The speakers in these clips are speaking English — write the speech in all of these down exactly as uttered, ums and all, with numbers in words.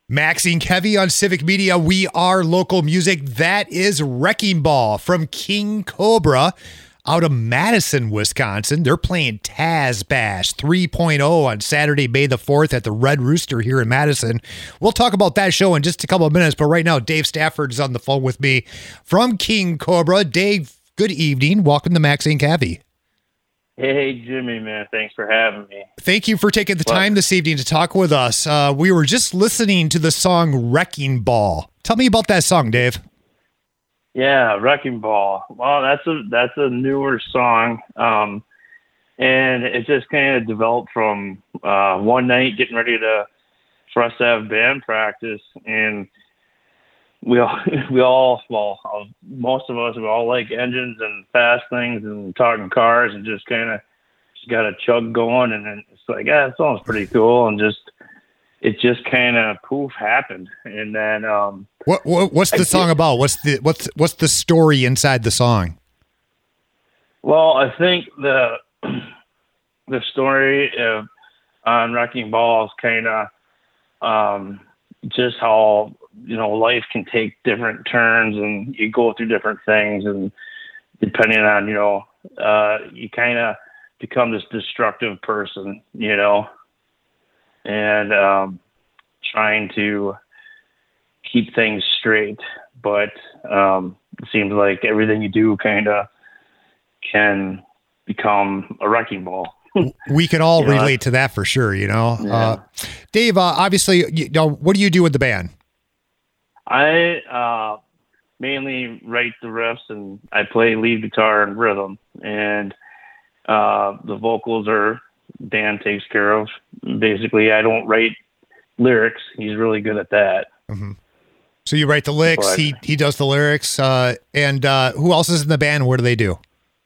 Maxine Kevy on Civic Media. We are local music. That is Wrecking Ball from King Cobra out of Madison, Wisconsin. They're playing Taz Bash three point oh on Saturday, May the fourth at the Red Rooster here in Madison. We'll talk about that show in just a couple of minutes, but right now Dave Stafford is on the phone with me from King Cobra. Dave, good evening. Welcome to Maxine Kevy. Hey, Jimmy, man. Thanks for having me. Thank you for taking the Well, time this evening to talk with us. Uh, we were just listening to the song Wrecking Ball. Tell me about that song, Dave. Yeah, Wrecking Ball. Well, that's a that's a newer song, um, and it just kind of developed from uh, one night getting ready to for us to have band practice, and we all we all well uh, most of us we all like engines and fast things and talking cars and just kind of just got a chug going, and then it's like, yeah, that sounds pretty cool, and just it just kind of poof happened, and then um, What, what what's the I song did- about? What's the what's what's the story inside the song? well, I think the the story of, on Wrecking Ball is kind of um, just how, you know, life can take different turns and you go through different things, and depending on, you know, uh, you kind of become this destructive person, you know, and um, trying to keep things straight. But um, it seems like everything you do kind of can become a wrecking ball. We can all Yeah. relate to that for sure, you know. Yeah. Uh, Dave, uh, obviously, you know, what do you do with the band? I uh, mainly write the riffs, and I play lead guitar and rhythm, and uh, the vocals are Dan takes care of. Basically, I don't write lyrics. He's really good at that. So you write the licks, But- he he does the lyrics, uh, and uh, who else is in the band? What do they do?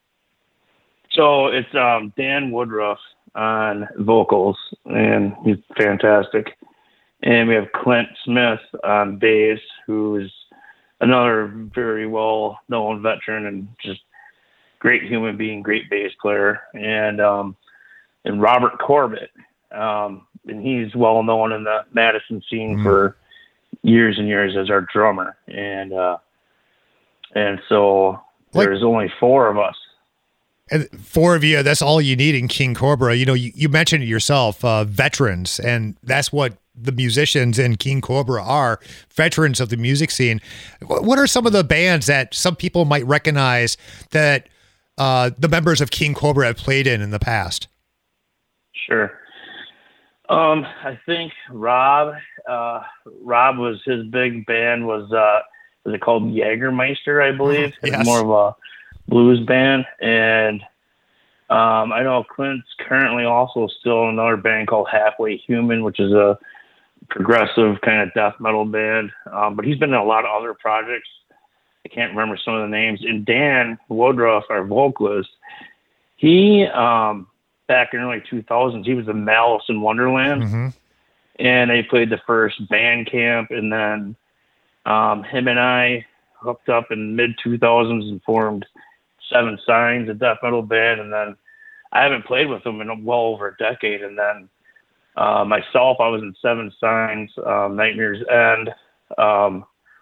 So it's um, Dan Woodruff on vocals, and he's fantastic. And we have Clint Smith on bass, who is another very well-known veteran and just great human being, great bass player. And um, and Robert Corbett, um, and he's well-known in the Madison scene for years and years as our drummer. And uh, and so Like- there's only four of us. And four of you, that's all you need in King Cobra. You know, you, you mentioned it yourself, uh, veterans, and that's what the musicians in King Cobra are, veterans of the music scene. Wh- What are some of the bands that some people might recognize that uh, the members of King Cobra have played in in the past? Sure. Um, I think Rob, uh, Rob was his big band was, uh, was it called Jägermeister, I believe? It's Yes. more of a blues band. And, um, I know Clint's currently also still in another band called Halfway Human, which is a progressive kind of death metal band. Um, but he's been in a lot of other projects. I can't remember some of the names. And Dan Woodruff, our vocalist, he, um, back in early two thousands, he was in Malice in Wonderland, Mm-hmm. and they played the first band camp, and then um, him and I hooked up in mid two thousands and formed Seven Signs, a death metal band, and then I haven't played with them in well over a decade, and then uh, myself, I was in Seven Signs, um, Nightmare's End, um,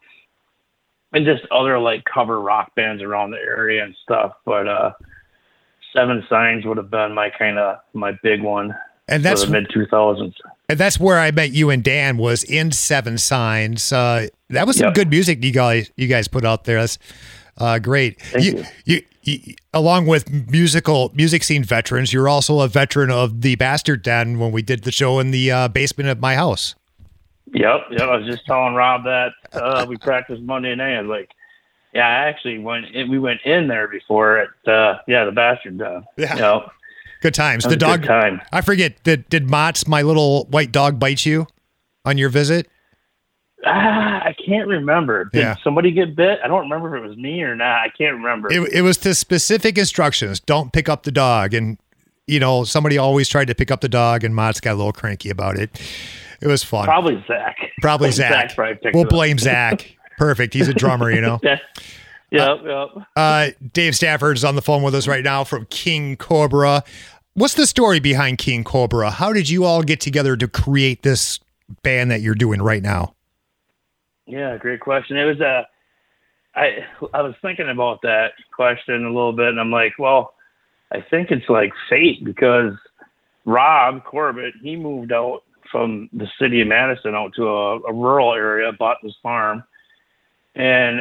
and just other like cover rock bands around the area and stuff, but uh, Seven Signs would have been my kind of my big one And for that's the mid two thousands. and that's where I met you and Dan, was in Seven Signs. Uh, that was some Yep. good music you guys you guys put out there. That's uh, great. Thank you, you. You, along with musical music scene veterans, you're also a veteran of the Bastard Den when we did the show in the uh, basement of my house. Yep, yep. I was just telling Rob that uh, we practiced Monday night. I was like, yeah, I actually went. In, we went in there before at uh, yeah the Bastard Den. Yeah. Yep. Good times. That The was a good dog. time. I forget. Did did Mott's, my little white dog, bite you on your visit? Ah, I can't remember. Did Yeah. somebody get bit? I don't remember if it was me or not. I can't remember. It, it was the specific instructions. Don't pick up the dog. And, you know, somebody always tried to pick up the dog, and Mott's got a little cranky about it. It was fun. Probably Zach. Probably Zach. Zach probably picked We'll it up. blame Zach. Perfect. He's a drummer, you know. Yeah. Yep, yep. Uh, Dave Stafford's on the phone with us right now from King Cobra. What's the story behind King Cobra? How did you all get together to create this band that you're doing right now? Yeah, great question. It was a, uh, I I was thinking about that question a little bit, and I'm like, well, I think it's like fate, because Rob Corbett, he moved out from the city of Madison out to a, a rural area, bought this farm, and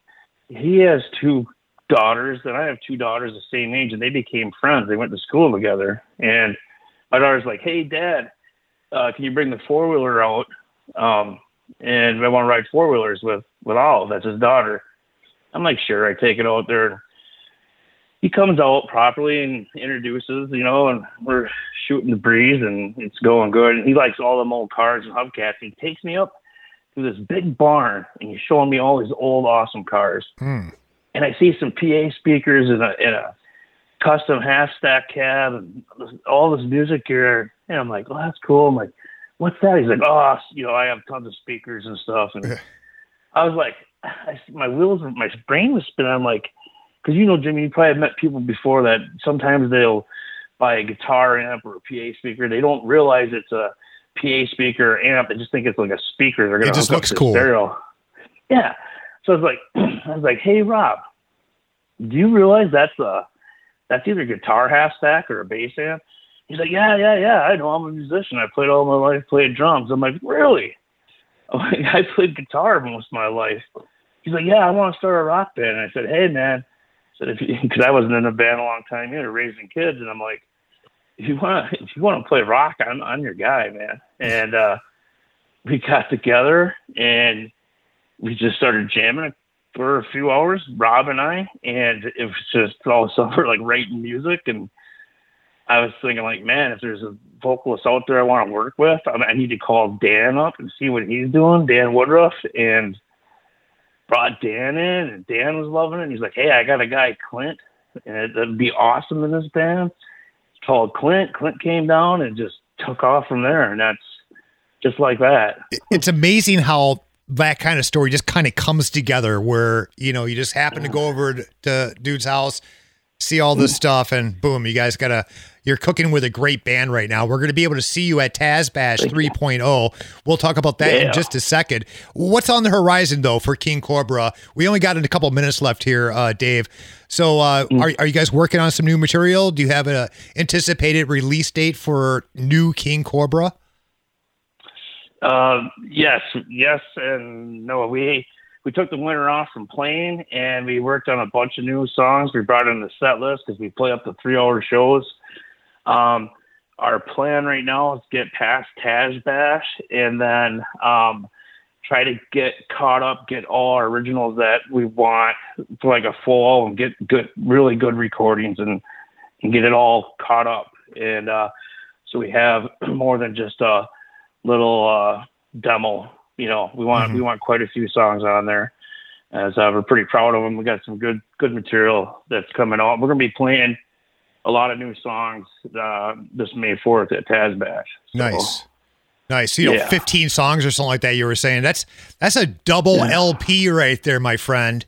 he has two daughters, and I have two daughters the same age, and they became friends. They went to school together, and my daughter's like, hey, Dad, uh, can you bring the four-wheeler out? Um, and I want to ride four-wheelers with, with Olive. That's his daughter. I'm like, sure. I take it out there. He comes out properly and introduces, you know, and we're shooting the breeze, and it's going good. And he likes all them old cars and hubcaps. He takes me up to this big barn, and he's showing me all these old, awesome cars. Hmm. And I see some P A speakers and a, and a custom half-stack cab and all this music gear. And I'm like, oh, that's cool. I'm like, what's that? He's like, oh, you know, I have tons of speakers and stuff. And I was like, I, my wheels, my brain was spinning. I'm like, because, you know, Jimmy, you probably have met people before that sometimes they'll buy a guitar amp or a P A speaker. They don't realize it's a P A speaker or amp. They just think it's like a speaker. They're going to hook up to stereo. Yeah. So I was like, I was like, hey, Rob, do you realize that's a, that's either a guitar half stack or a bass amp? He's like, yeah, yeah, yeah. I know. I'm a musician. I played all my life, played drums. I'm like, really? I'm like, I played guitar most of my life. He's like, yeah, I want to start a rock band. And I said, hey, man. I said, if you, because I wasn't in a band a long time either, raising kids. And I'm like, if you want to, if you want to play rock, I'm, I'm your guy, man. And uh, we got together and we just started jamming for a few hours, Rob and I, and it was just all of a sudden we're like writing music. And I was thinking like, man, if there's a vocalist out there I want to work with, I, I need to call Dan up and see what he's doing, Dan Woodruff, and brought Dan in, and Dan was loving it. And he's like, hey, I got a guy, Clint, and it, that'd be awesome in this band. It's called Clint. Clint came down and just took off from there. And that's just like that. It's amazing how that kind of story just kind of comes together where, you know, you just happen to go over to dude's house, see all this stuff, and boom, you guys got a, you're cooking with a great band right now. We're going to be able to see you at Taz Bash three point oh. We'll talk about that yeah. in just a second. What's on the horizon, though, for King Cobra? We only got a couple minutes left here, uh, Dave. So uh, mm. are, are you guys working on some new material? Do you have an anticipated release date for new King Cobra? Uh, yes, yes, and no. We we took the winter off from playing, and we worked on a bunch of new songs. We brought in the set list because we play up to three-hour shows. Um, our plan right now is get past Taz Bash, and then um, try to get caught up, get all our originals that we want for like a full album, get good, really good recordings, and and get it all caught up. And uh, so we have more than just a little uh demo, you know. We want mm-hmm. we want quite a few songs on there, as uh, we're pretty proud of them. We got some good good material that's coming out. We're gonna be playing a lot of new songs uh this May fourth at Taz Bash. So, nice nice you know yeah. fifteen songs or something like that, you were saying. That's that's a double yeah. L P right there, my friend.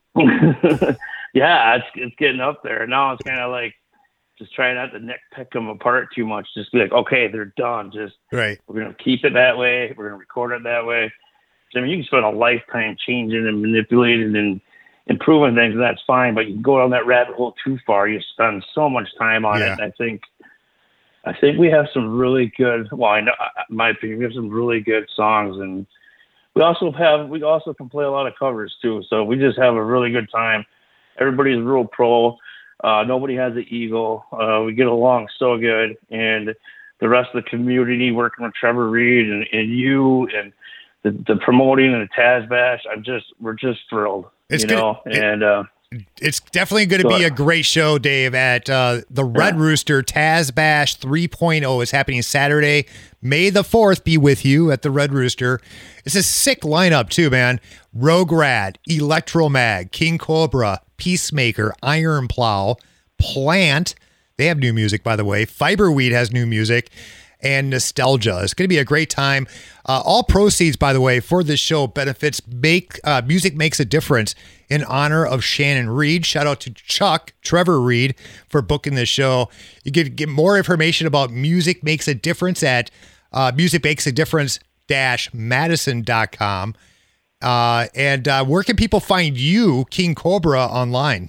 Yeah, it's it's getting up there now. It's kind of like just try not to nitpick them apart too much. Just be like, okay, they're done. Just right. We're gonna keep it that way. We're gonna record it that way. I mean, you can spend a lifetime changing and manipulating and improving things, and that's fine. But you can go down that rabbit hole too far. You spend so much time on yeah. it. And I think, I think we have some really good. Well, I know, in my opinion, we have some really good songs, and we also have we also can play a lot of covers too. So we just have a really good time. Everybody's real pro. Uh, nobody has an ego. Uh, we get along so good, and the rest of the community, working with Trevor Reed and, and you and the, the promoting and the Taz Bash, I'm just we're just thrilled, it's you good. know. It, and uh, it's definitely going to be a great show, Dave, at uh, the Red yeah. Rooster. Taz Bash three point oh is happening Saturday, May the fourth. Be with you at the Red Rooster. It's a sick lineup too, man. Rogue Rad, Electromag, King Cobra, Peacemaker, Iron Plow, Plant. They have new music, by the way. Fiberweed has new music, and Nostalgia. It's going to be a great time. Uh, all proceeds, by the way, for this show benefits Make uh, Music Makes a Difference in honor of Shannon Reed. Shout out to Chuck, Trevor Reed, for booking this show. You can get more information about Music Makes a Difference at uh, music makes a difference dash madison dot com. Uh, and uh, where can people find you, King Cobra, online?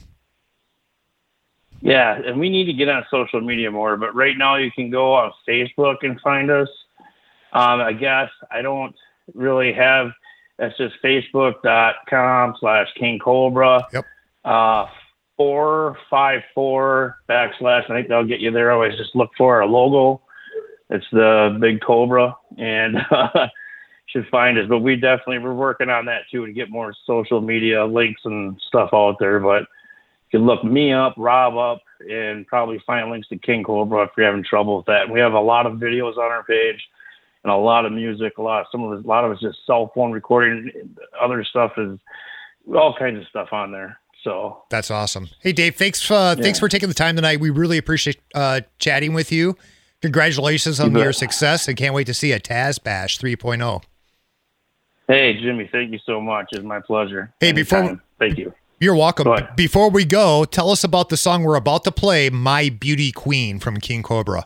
Yeah, and we need to get on social media more, but right now you can go on Facebook and find us. Um, I guess I don't really have, that's just facebook.com slash King Cobra. Yep. Uh, four five four backslash. I think that'll get you there. Always just look for our logo. It's the big Cobra, and uh, should find us. But we definitely, we're working on that too to get more social media links and stuff out there. But you can look me up, Rob up, and probably find links to King Cobra if you're having trouble with that. And we have a lot of videos on our page and a lot of music. A lot, some of it, a lot of it's just cell phone recording. Other stuff is all kinds of stuff on there. So that's awesome. Hey, Dave, thanks. Uh, yeah. Thanks for taking the time tonight. We really appreciate uh, chatting with you. Congratulations on you your success, and can't wait to see a Taz Bash three point oh. Hey, Jimmy, thank you so much. It's my pleasure. Hey, Anytime. before thank you. You're welcome. Before we go, tell us about the song we're about to play, My Beauty Queen from King Cobra.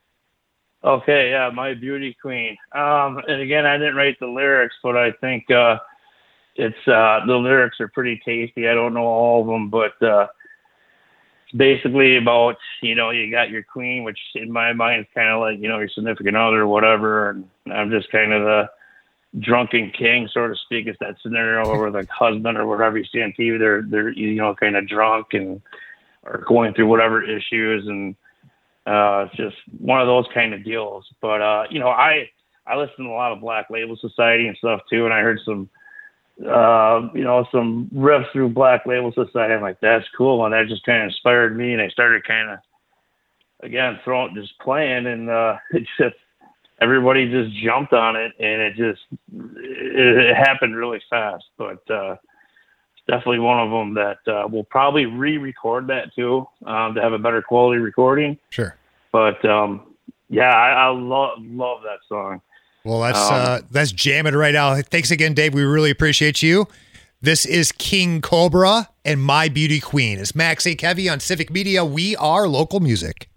Okay, yeah, My Beauty Queen. Um, and again, I didn't write the lyrics, but I think uh, it's uh, the lyrics are pretty tasty. I don't know all of them, but uh, it's basically about, you know, you got your queen, which in my mind is kind of like, you know, your significant other or whatever. And I'm just kind of the drunken king, so to speak. It's that scenario where the husband or whatever you see on T V, they're they're you know kind of drunk and are going through whatever issues, and uh, it's just one of those kind of deals. But uh, you know, I I listen to a lot of Black Label Society and stuff too, and I heard some uh, you know some riffs through Black Label Society. I'm like, that's cool, and that just kind of inspired me, and I started kind of again throwing just playing, and uh, it just everybody just jumped on it, and it just it, it happened really fast. But uh, it's definitely one of them that uh, we'll probably re-record that too um, to have a better quality recording. Sure. But um, yeah, I, I love love that song. Well, let's um, uh, let's jam it right now. Thanks again, Dave. We really appreciate you. This is King Cobra and My Beauty Queen. It's Max A. Kevy on Civic Media. We are local music.